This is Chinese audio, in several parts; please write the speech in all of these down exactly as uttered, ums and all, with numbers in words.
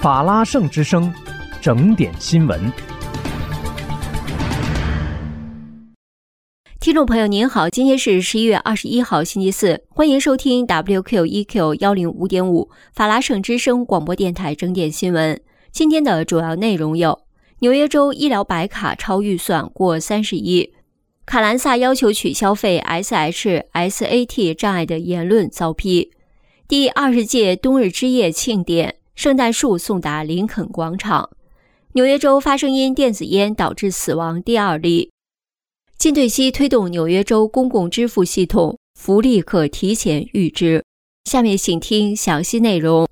法拉盛之声，整点新闻。 听众朋友您好，今天是十一月二十一号星期四，欢迎收听 W Q E Q 一零五点五 法拉盛之声广播电台整点新闻。今天的主要内容有：纽约州医疗白卡超预算过三十亿，卡兰萨要求取消费 S H S A T 障碍的言论遭批，第二十届冬日之夜庆典，圣诞树送达林肯广场，纽约州发生因电子烟导致死亡第二例。金队西推动纽约州公共支付系统，福利可提前预支。下面请听详细内容。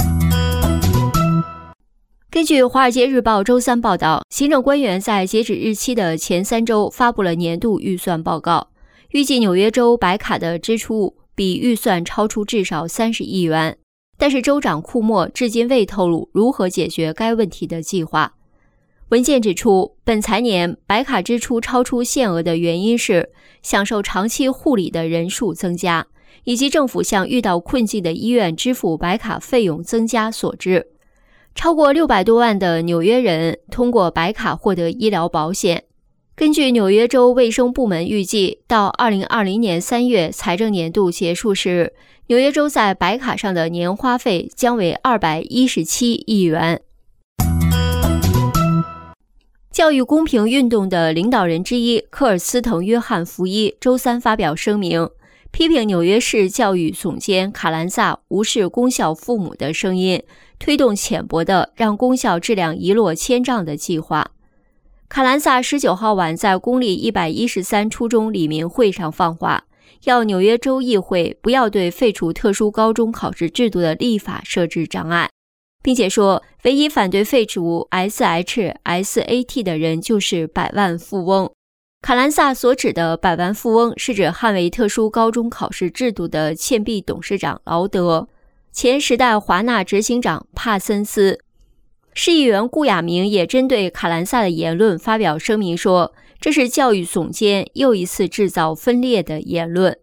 根据《华尔街日报》周三报道，行政官员在截止日期的前三周发布了年度预算报告，预计纽约州白卡的支出比预算超出至少三十亿元，但是州长库莫至今未透露如何解决该问题的计划。文件指出，本财年白卡支出超出限额的原因是享受长期护理的人数增加，以及政府向遇到困境的医院支付白卡费用增加所致。超过六百多万的纽约人通过白卡获得医疗保险。根据纽约州卫生部门预计，到二零二零年三月财政年度结束时，纽约州在白卡上的年花费将为二百一十七亿元。教育公平运动的领导人之一科尔斯滕·约翰·福伊周三发表声明，批评纽约市教育总监卡兰萨无视公校父母的声音，推动浅薄的让公校质量一落千丈的计划。卡兰萨十九号晚在公立一百一十三初中李明会上放话，要纽约州议会不要对废除特殊高中考试制度的立法设置障碍，并且说唯一反对废除 S H S A T 的人就是百万富翁。卡兰萨所指的百万富翁是指捍卫特殊高中考试制度的倩碧董事长劳德、前时代华纳执行长帕森斯。市议员顾亚明也针对卡兰萨的言论发表声明说，这是教育总监又一次制造分裂的言论。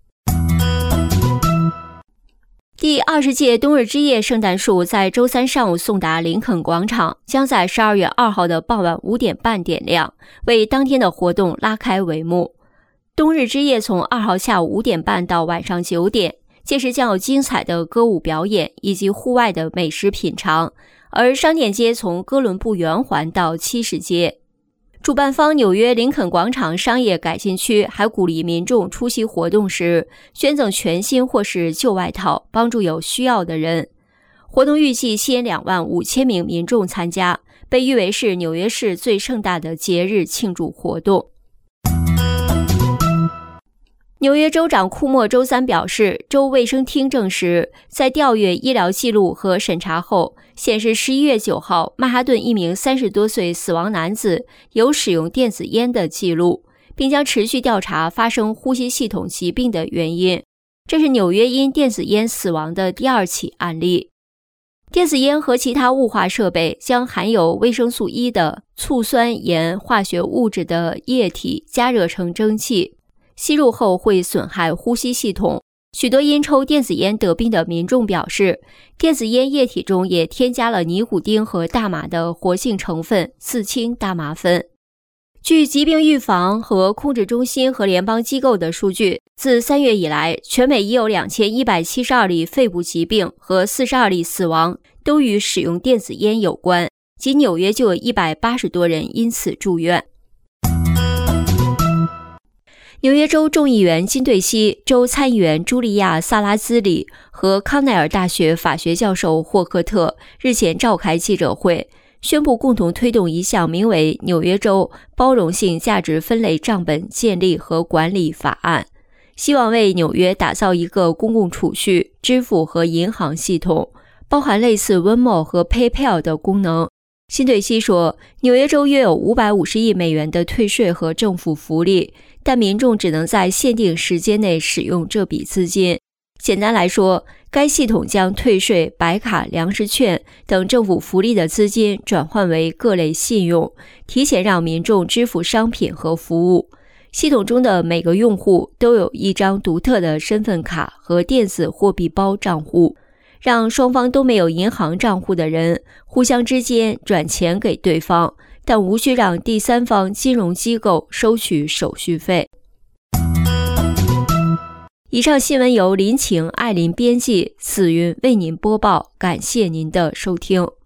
第二十届冬日之夜圣诞树在周三上午送达林肯广场，将在十二月二号的傍晚五点半点亮，为当天的活动拉开帷幕。冬日之夜从二号下午五点半到晚上九点，届时将有精彩的歌舞表演以及户外的美食品尝，而商店街从哥伦布圆环到七十街。主办方纽约林肯广场商业改进区还鼓励民众出席活动时捐赠全新或是旧外套，帮助有需要的人。活动预计吸引两万五千名民众参加，被誉为是纽约市最盛大的节日庆祝活动。纽约州长库莫周三表示，州卫生厅证实，在调阅医疗记录和审查后，显示十一月九号曼哈顿一名三十多岁死亡男子有使用电子烟的记录，并将持续调查发生呼吸系统疾病的原因。这是纽约因电子烟死亡的第二起案例。电子烟和其他雾化设备将含有维生素 E 的醋酸盐化学物质的液体加热成蒸汽，吸入后会损害呼吸系统。许多因抽电子烟得病的民众表示，电子烟液体中也添加了尼古丁和大麻的活性成分四氢大麻酚。据疾病预防和控制中心和联邦机构的数据，自三月以来，全美已有两千一百七十二例肺部疾病和四十二例死亡都与使用电子烟有关，仅纽约就有一百八十多人因此住院。纽约州众议员金队西、州参议员茱莉亚·萨拉兹里和康奈尔大学法学教授霍克特日前召开记者会，宣布共同推动一项名为《纽约州包容性价值分类账本建立和管理法案》，希望为纽约打造一个公共储蓄、支付和银行系统，包含类似 Venmo 和 PayPal 的功能。辛队西说，纽约州约有五百五十亿美元的退税和政府福利，但民众只能在限定时间内使用这笔资金。简单来说，该系统将退税、白卡、粮食券等政府福利的资金转换为各类信用，提前让民众支付商品和服务。系统中的每个用户都有一张独特的身份卡和电子货币包账户。 让双方都没有银行账户的人互相之间转钱给对方，但无需让第三方金融机构收取手续费。以上新闻由林晴、艾琳编辑，紫云为您播报，感谢您的收听。